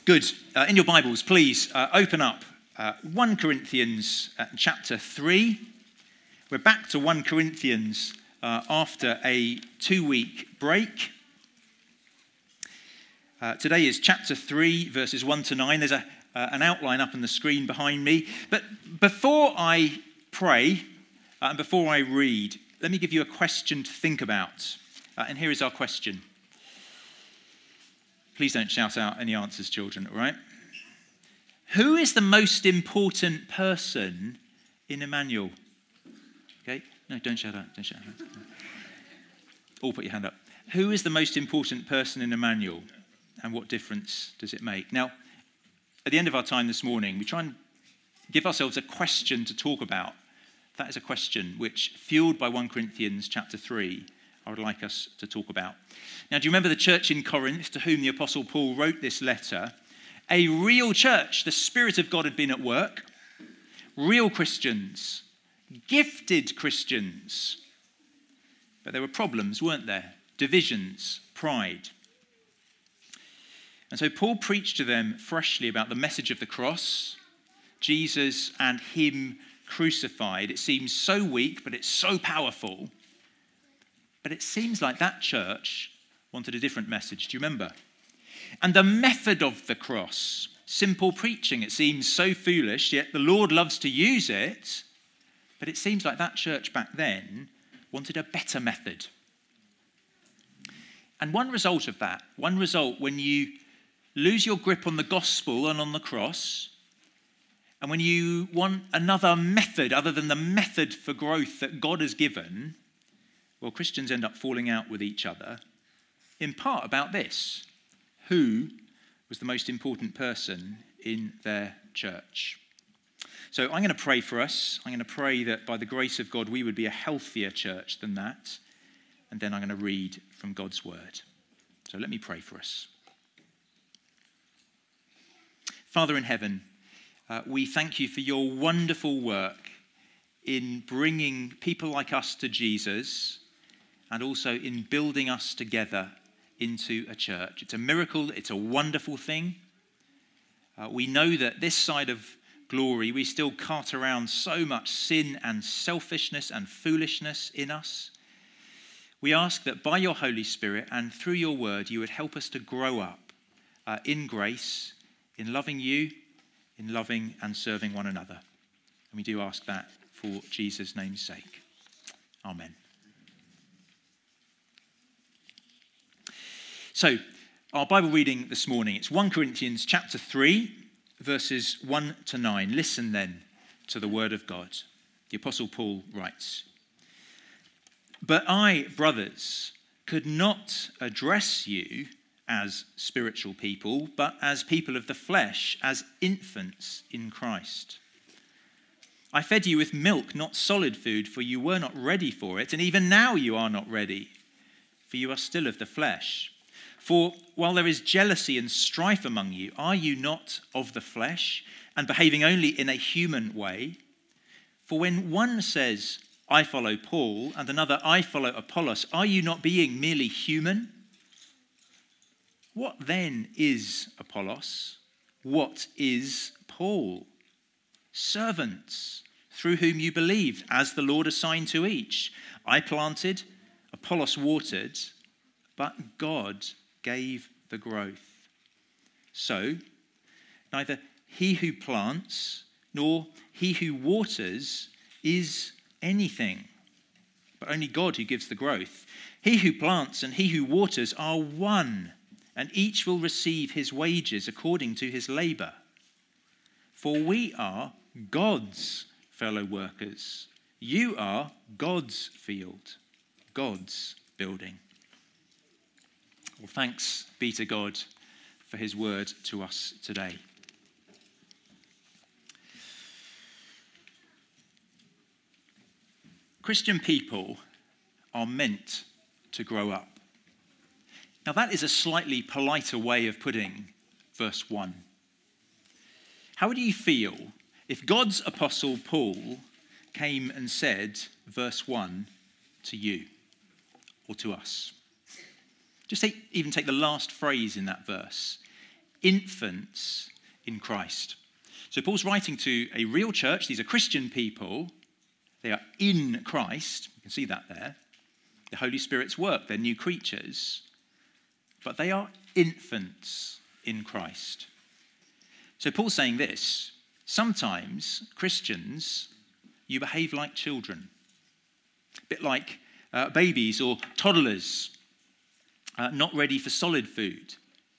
Good. In your Bibles, please open up 1 Corinthians chapter 3. We're back to 1 Corinthians after a 2-week break. Today is chapter 3, verses 1 to 9. There's an outline up on the screen behind me. But before I pray and before I read, let me give you a question to think about. And here is our question. Please don't shout out any answers, children, all right? Who is the most important person in Emmanuel? Okay? No, don't shout out. Don't shout out. All put your hand up. Who is the most important person in Emmanuel? And what difference does it make? Now, at the end of our time this morning, we try and give ourselves a question to talk about. That is a question which, fueled by 1 Corinthians chapter 3, I would like us to talk about. Now, do you remember the church in Corinth to whom the Apostle Paul wrote this letter? A real church. The Spirit of God had been at work. Real Christians. Gifted Christians. But there were problems, weren't there? Divisions, pride. And so Paul preached to them freshly about the message of the cross, Jesus and him crucified. It seems so weak, but it's so powerful. But it seems like that church wanted a different message. Do you remember? And the method of the cross, simple preaching, it seems so foolish, yet the Lord loves to use it. But it seems like that church back then wanted a better method. And one result of that, when you lose your grip on the gospel and on the cross, and when you want another method other than the method for growth that God has given, well, Christians end up falling out with each other, in part about this. Who was the most important person in their church? So I'm going to pray for us. I'm going to pray that by the grace of God, we would be a healthier church than that. And then I'm going to read from God's word. So let me pray for us. Father in heaven, we thank you for your wonderful work in bringing people like us to Jesus and also in building us together into a church. It's a miracle. It's a wonderful thing. We know that this side of glory, we still cart around so much sin and selfishness and foolishness in us. We ask that by your Holy Spirit and through your word, you would help us to grow up in grace, in loving you, in loving and serving one another. And we do ask that for Jesus' name's sake. Amen. So, our Bible reading this morning, it's 1 Corinthians chapter 3, verses 1 to 9. Listen then to the word of God. The Apostle Paul writes, "But I, brothers, could not address you as spiritual people, but as people of the flesh, as infants in Christ. I fed you with milk, not solid food, for you were not ready for it, and even now you are not ready, for you are still of the flesh. For while there is jealousy and strife among you, are you not of the flesh and behaving only in a human way? For when one says, 'I follow Paul,' and another, 'I follow Apollos,' are you not being merely human? What then is Apollos? What is Paul? Servants through whom you believed, as the Lord assigned to each. I planted, Apollos watered, but God gave the growth. So, neither he who plants nor he who waters is anything, but only God who gives the growth. He who plants and he who waters are one, and each will receive his wages according to his labor. For we are God's fellow workers. You are God's field, God's building." Well, thanks be to God for his word to us today. Christian people are meant to grow up. Now, that is a slightly politer way of putting verse 1. How would you feel if God's apostle Paul came and said verse 1 to you or to us? Just even take the last phrase in that verse. infants in Christ. So Paul's writing to a real church. These are Christian people. They are in Christ. You can see that there. The Holy Spirit's work. They're new creatures. But they are infants in Christ. So Paul's saying this. Sometimes, Christians, you behave like children. A bit like babies or toddlers, not ready for solid food.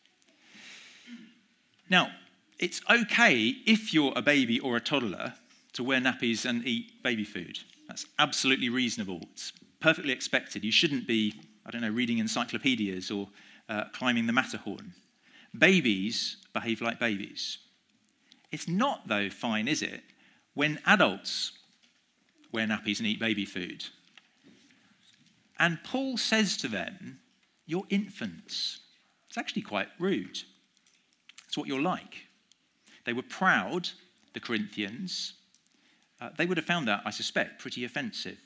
Now, it's okay if you're a baby or a toddler to wear nappies and eat baby food. That's absolutely reasonable. It's perfectly expected. You shouldn't be, reading encyclopedias or climbing the Matterhorn. Babies behave like babies. It's not, though, fine, is it, when adults wear nappies and eat baby food? And Paul says to them, you're infants. It's actually quite rude. It's what you're like. They were proud, the Corinthians. They would have found that, I suspect, pretty offensive.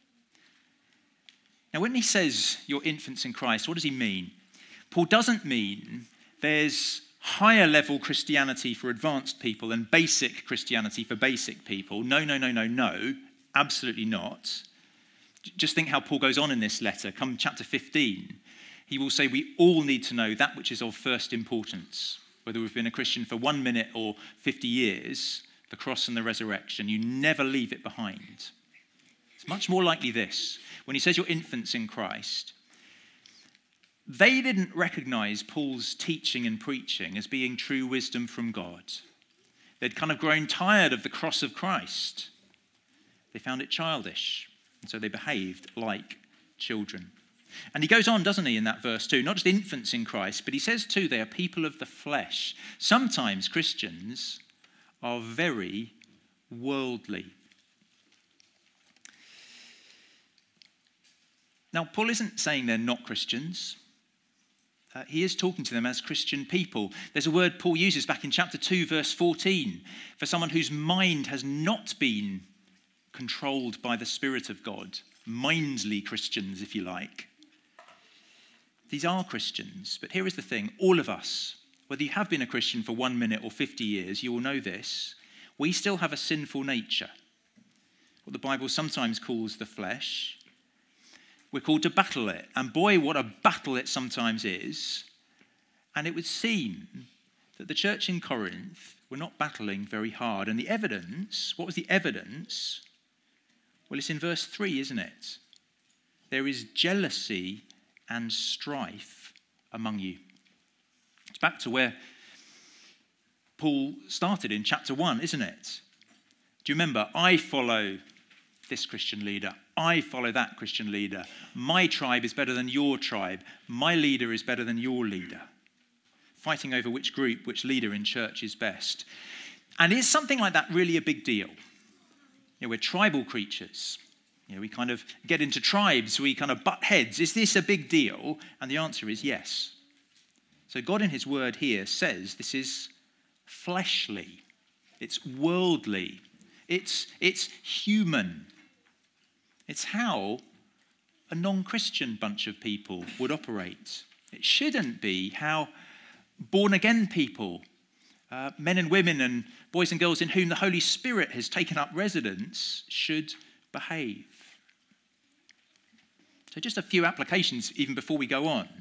Now, when he says you're infants in Christ, what does he mean? Paul doesn't mean there's higher level Christianity for advanced people and basic Christianity for basic people. No, absolutely not. Just think how Paul goes on in this letter. Come chapter 15, he will say we all need to know that which is of first importance. Whether we've been a Christian for 1 minute or 50 years, the cross and the resurrection, you never leave it behind. It's much more likely this. When he says you're infants in Christ, they didn't recognize Paul's teaching and preaching as being true wisdom from God. They'd kind of grown tired of the cross of Christ. They found it childish, and so they behaved like children. And he goes on, doesn't he, in that verse too? Not just infants in Christ, but he says too, they are people of the flesh. Sometimes Christians are very worldly. Now, Paul isn't saying they're not Christians. He is talking to them as Christian people. There's a word Paul uses back in chapter 2, verse 14, for someone whose mind has not been controlled by the Spirit of God. Mindly Christians, if you like. These are Christians, but here is the thing. All of us, whether you have been a Christian for 1 minute or 50 years, you will know this. We still have a sinful nature. What the Bible sometimes calls the flesh. We're called to battle it. And boy, what a battle it sometimes is. And it would seem that the church in Corinth were not battling very hard. And the evidence, what was the evidence? Well, it's in verse 3, isn't it? There is jealousy and strife among you. It's back to where Paul started in chapter 1, isn't it? Do you remember? I follow this Christian leader. I follow that Christian leader. My tribe is better than your tribe. My leader is better than your leader. Fighting over which group, which leader in church is best. And is something like that really a big deal? We're tribal creatures. We kind of get into tribes. We kind of butt heads. Is this a big deal? And the answer is yes. So God in his word here says this is fleshly. It's worldly. It's human. It's how a non-Christian bunch of people would operate. It shouldn't be how born-again people, men and women and boys and girls in whom the Holy Spirit has taken up residence, should behave. So just a few applications even before we go on.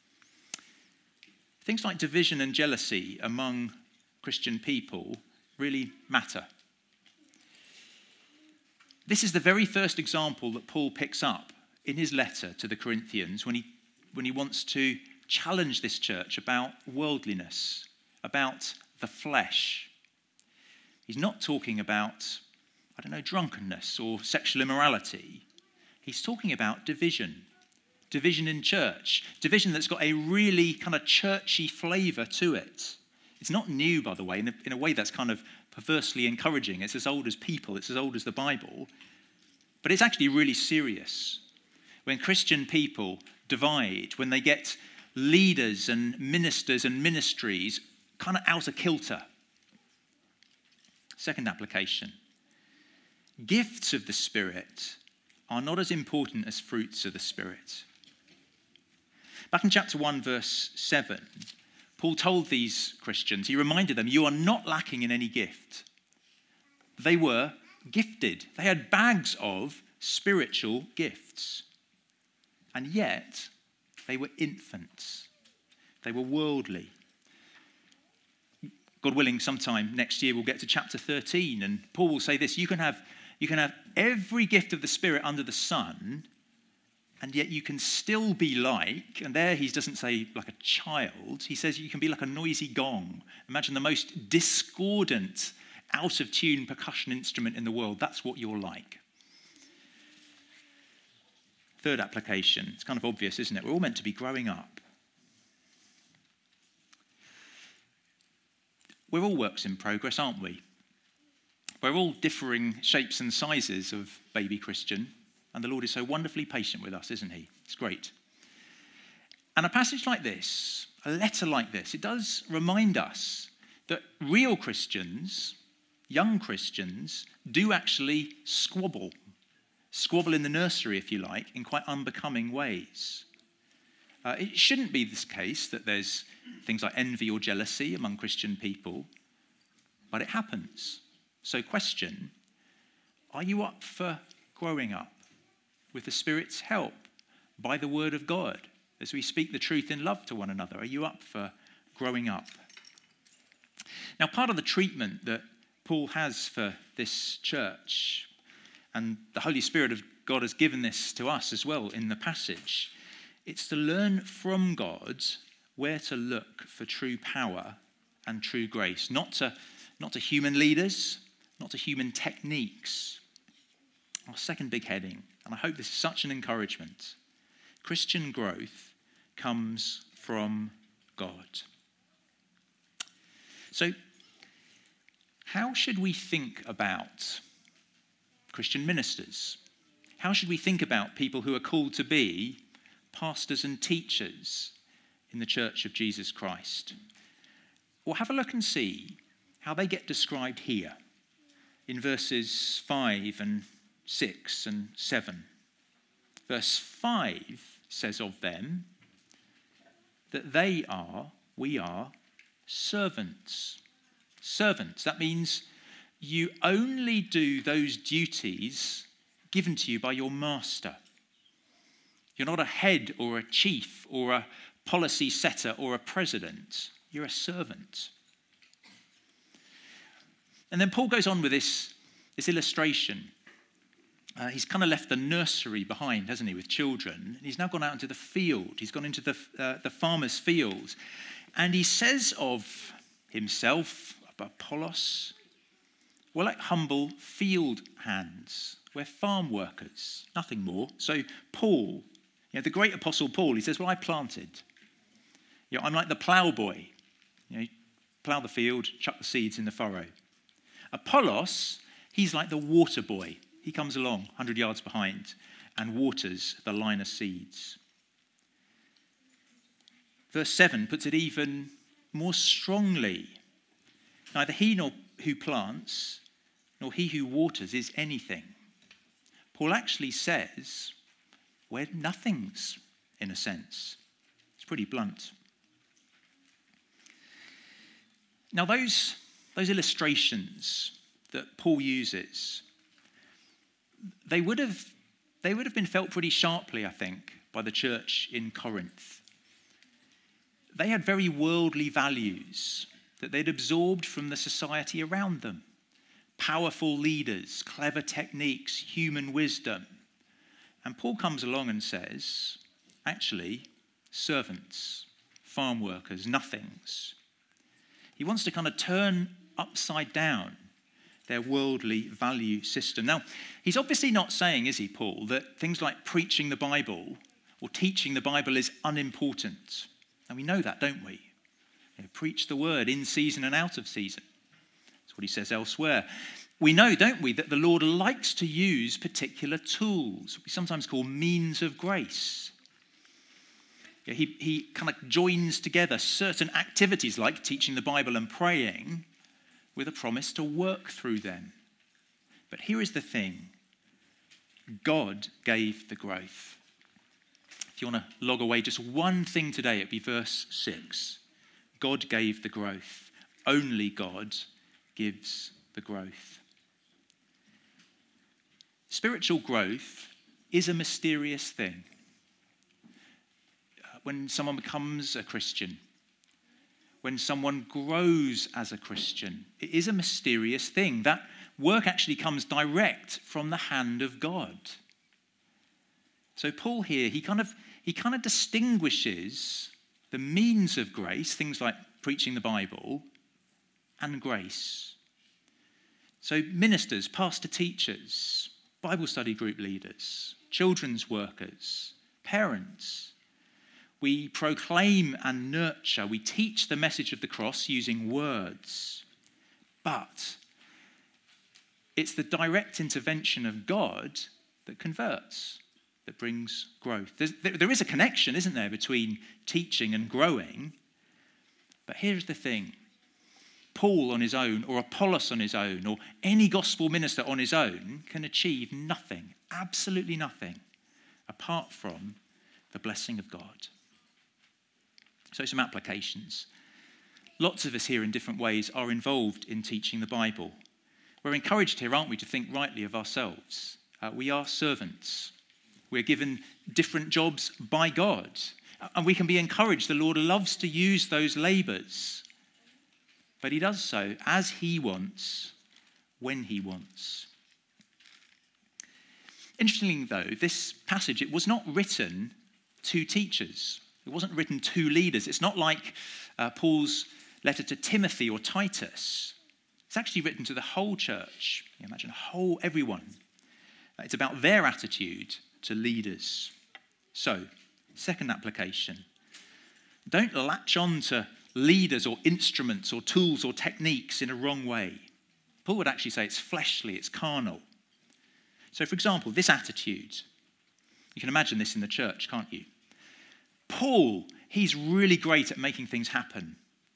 Things like division and jealousy among Christian people really matter. This is the very first example that Paul picks up in his letter to the Corinthians when he wants to challenge this church about worldliness, about the flesh. He's not talking about, drunkenness or sexual immorality. He's talking about division in church, division that's got a really kind of churchy flavour to it. It's not new, by the way, in a way that's kind of perversely encouraging. It's as old as people, it's as old as the Bible. But it's actually really serious. When Christian people divide, when they get leaders and ministers and ministries kind of out of kilter. Second application. Gifts of the Spirit are not as important as fruits of the Spirit. Back in chapter 1, verse 7, Paul told these Christians, he reminded them, you are not lacking in any gift. They were gifted. They had bags of spiritual gifts. And yet, they were infants. They were worldly. God willing, sometime next year we'll get to chapter 13, and Paul will say this, you can have every gift of the Spirit under the sun, and yet you can still be like, and there he doesn't say like a child, he says you can be like a noisy gong. Imagine the most discordant, out of tune percussion instrument in the world. That's what you're like. Third application, it's kind of obvious, isn't it? We're all meant to be growing up. We're all works in progress, aren't we? We're all differing shapes and sizes of baby Christian, and the Lord is so wonderfully patient with us, isn't he? It's great. And a passage like this, a letter like this, it does remind us that real Christians, young Christians, do actually squabble in the nursery, if you like, in quite unbecoming ways. It shouldn't be this case that there's things like envy or jealousy among Christian people, but it happens. So question, are you up for growing up with the Spirit's help by the word of God as we speak the truth in love to one another? Are you up for growing up? Now, part of the treatment that Paul has for this church, and the Holy Spirit of God has given this to us as well in the passage, it's to learn from God where to look for true power and true grace, not to human leaders, not to human techniques. Our second big heading, and I hope this is such an encouragement, Christian growth comes from God. So, how should we think about Christian ministers? How should we think about people who are called to be pastors and teachers in the Church of Jesus Christ? Well, have a look and see how they get described here in verses 5 and 6 and 7. Verse 5 says of them that we are servants. Servants, that means you only do those duties given to you by your master. You're not a head or a chief or a policy setter or a president. You're a servant. And then Paul goes on with this illustration. He's kind of left the nursery behind, hasn't he, with children. He's now gone out into the field. He's gone into the farmer's fields. And he says of himself, Apollos, we're like humble field hands. We're farm workers, nothing more. So Paul, the great apostle Paul, he says, well, I planted. I'm like the ploughboy. Plough the field, chuck the seeds in the furrow. Apollos, he's like the water boy. He comes along 100 yards behind and waters the line of seeds. Verse 7 puts it even more strongly. Neither he nor who plants, nor he who waters is anything. Paul actually says we're nothings, in a sense. It's pretty blunt. Now, those illustrations that Paul uses, they would have been felt pretty sharply, I think, by the church in Corinth. They had very worldly values that they'd absorbed from the society around them. Powerful leaders, clever techniques, human wisdom. And Paul comes along and says, actually, servants, farm workers, nothings. He wants to kind of turn upside down their worldly value system. Now, he's obviously not saying, is he, Paul, that things like preaching the Bible or teaching the Bible is unimportant. And we know that, don't we? Preach the word in season and out of season. That's what he says elsewhere. We know, don't we, that the Lord likes to use particular tools, we sometimes call means of grace. He kind of joins together certain activities like teaching the Bible and praying with a promise to work through them. But here is the thing. God gave the growth. If you want to log away just one thing today, it'd be verse 6. God gave the growth. Only God gives the growth. Spiritual growth is a mysterious thing. When someone becomes a Christian, when someone grows as a Christian, it is a mysterious thing. That work actually comes direct from the hand of God. So Paul here, he kind of distinguishes the means of grace, things like preaching the Bible, and grace. So ministers, pastor teachers, Bible study group leaders, children's workers, parents, we proclaim and nurture, we teach the message of the cross using words. But it's the direct intervention of God that converts, that brings growth. There is a connection, isn't there, between teaching and growing. But here's the thing. Paul on his own, or Apollos on his own, or any gospel minister on his own can achieve nothing, absolutely nothing, apart from the blessing of God. So some applications. Lots of us here in different ways are involved in teaching the Bible. We're encouraged here, aren't we, to think rightly of ourselves. We are servants. We're given different jobs by God. And we can be encouraged. The Lord loves to use those labours. But he does so as he wants, when he wants. Interestingly, though, this passage, it was not written to teachers. It wasn't written to leaders. It's not like Paul's letter to Timothy or Titus. It's actually written to the whole church. You imagine everyone. It's about their attitude to leaders. So, second application. Don't latch on to leaders or instruments or tools or techniques in a wrong way. Paul would actually say it's fleshly, it's carnal. So, for example, this attitude. You can imagine this in the church, can't you? Paul, he's really great at making things happen.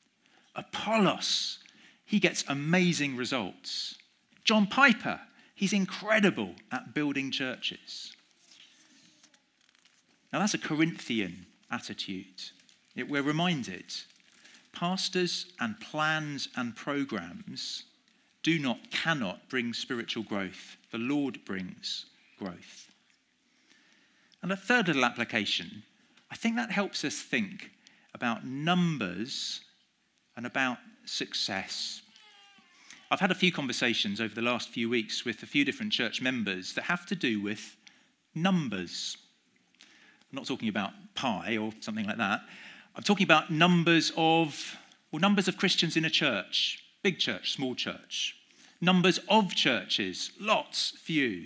Apollos, he gets amazing results. John Piper, he's incredible at building churches. Now that's a Corinthian attitude. We're reminded, pastors and plans and programs cannot bring spiritual growth. The Lord brings growth. And a third little application, I think that helps us think about numbers and about success. I've had a few conversations over the last few weeks with a few different church members that have to do with numbers. I'm not talking about pi or something like that. I'm talking about numbers of Christians in a church, big church, small church. Numbers of churches, lots, few.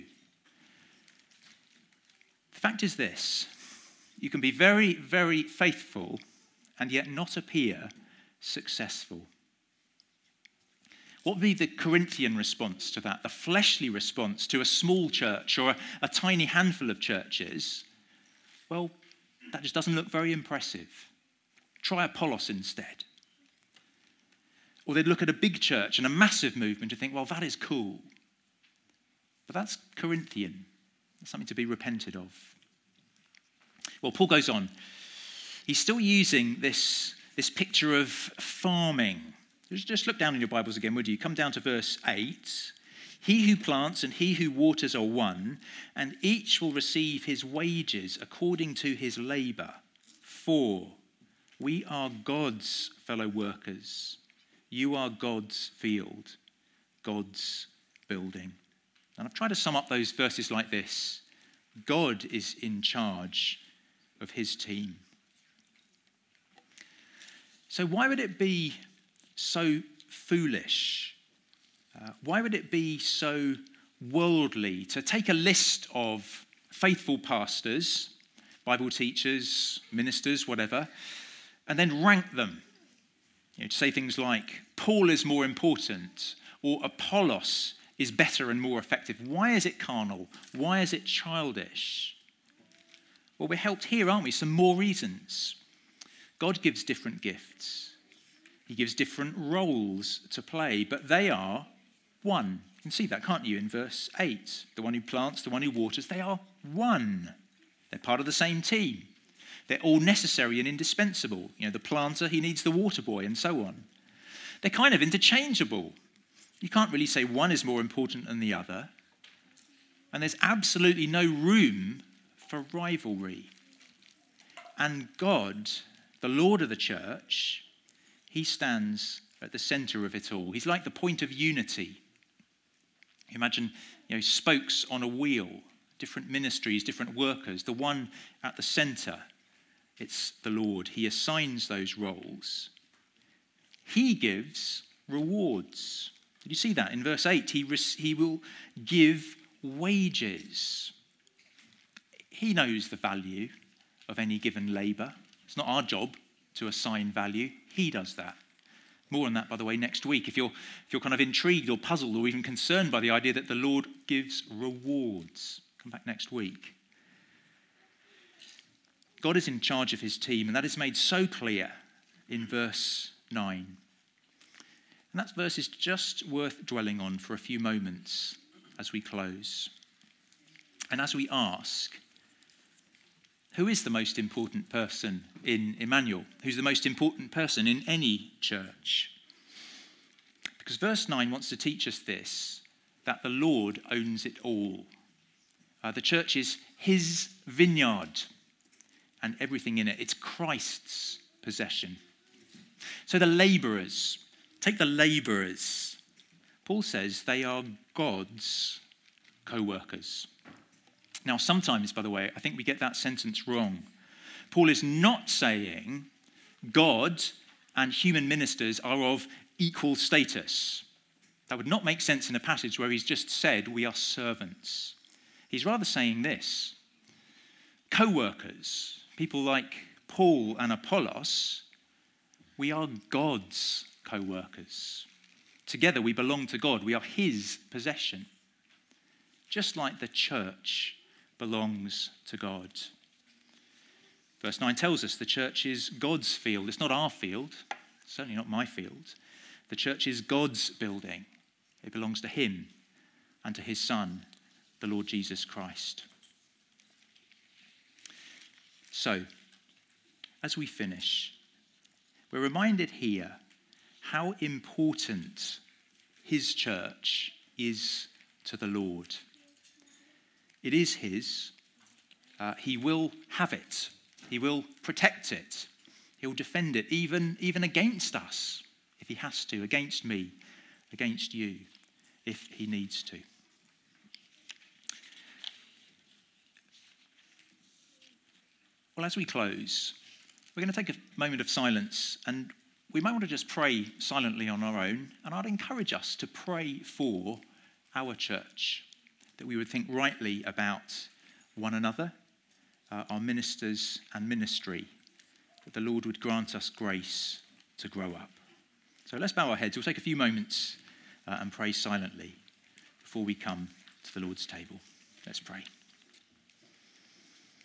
The fact is this. You can be very, very faithful and yet not appear successful. What would be the Corinthian response to that, the fleshly response to a small church or a tiny handful of churches? Well, that just doesn't look very impressive. Try Apollos instead. Or they'd look at a big church and a massive movement and think, well, that is cool. But that's Corinthian. That's something to be repented of. Well, Paul goes on. He's still using this picture of farming. Just look down in your Bibles again, would you? Come down to verse 8. He who plants and he who waters are one, and each will receive his wages according to his labour. For we are God's fellow workers. You are God's field, God's building. And I've tried to sum up those verses like this. God is in charge of his team. So why would it be so foolish? Why would it be so worldly to take a list of faithful pastors, Bible teachers, ministers, whatever, and then rank them? To say things like, Paul is more important, or Apollos is better and more effective. Why is it carnal? Why is it childish? Well, we're helped here, aren't we? Some more reasons. God gives different gifts. He gives different roles to play, but they are one. You can see that, can't you, in verse 8? The one who plants, the one who waters, they are one. They're part of the same team. They're all necessary and indispensable. The planter, he needs the water boy, and so on. They're kind of interchangeable. You can't really say one is more important than the other. And there's absolutely no room for rivalry. And God, the Lord of the church, he stands at the center of it all. He's like the point of unity. Imagine, spokes on a wheel, different ministries, different workers. The one at the center, it's the Lord. He assigns those roles. He gives rewards. Did you see that? In verse 8, he will give wages. He knows the value of any given labour. It's not our job to assign value. He does that. More on that, by the way, next week. If you're kind of intrigued or puzzled or even concerned by the idea that the Lord gives rewards, come back next week. God is in charge of his team, and that is made so clear in verse 9. And that verse is just worth dwelling on for a few moments as we close. And as we ask, who is the most important person in Emmanuel? Who's the most important person in any church? Because verse 9 wants to teach us this, that the Lord owns it all. The church is his vineyard and everything in it. It's Christ's possession. So the labourers, take the labourers. Paul says they are God's co-workers. Now, sometimes, by the way, I think we get that sentence wrong. Paul is not saying God and human ministers are of equal status. That would not make sense in a passage where he's just said we are servants. He's rather saying this. Co-workers, people like Paul and Apollos, we are God's co-workers. Together we belong to God. We are his possession. Just like the church belongs to God. Verse 9 tells us the church is God's field. It's not our field. It's certainly not my field. The church is God's building. It belongs to him and to his Son, the Lord Jesus Christ. So, as we finish, we're reminded here how important his church is to the Lord. It is his. He will have it. He will protect it. He'll defend it, even against us, if he has to, against me, against you, if he needs to. Well, as we close, we're going to take a moment of silence, and we might want to just pray silently on our own, and I'd encourage us to pray for our church, that we would think rightly about one another, our ministers and ministry, that the Lord would grant us grace to grow up. So let's bow our heads. We'll take a few moments and pray silently before we come to the Lord's table. Let's pray.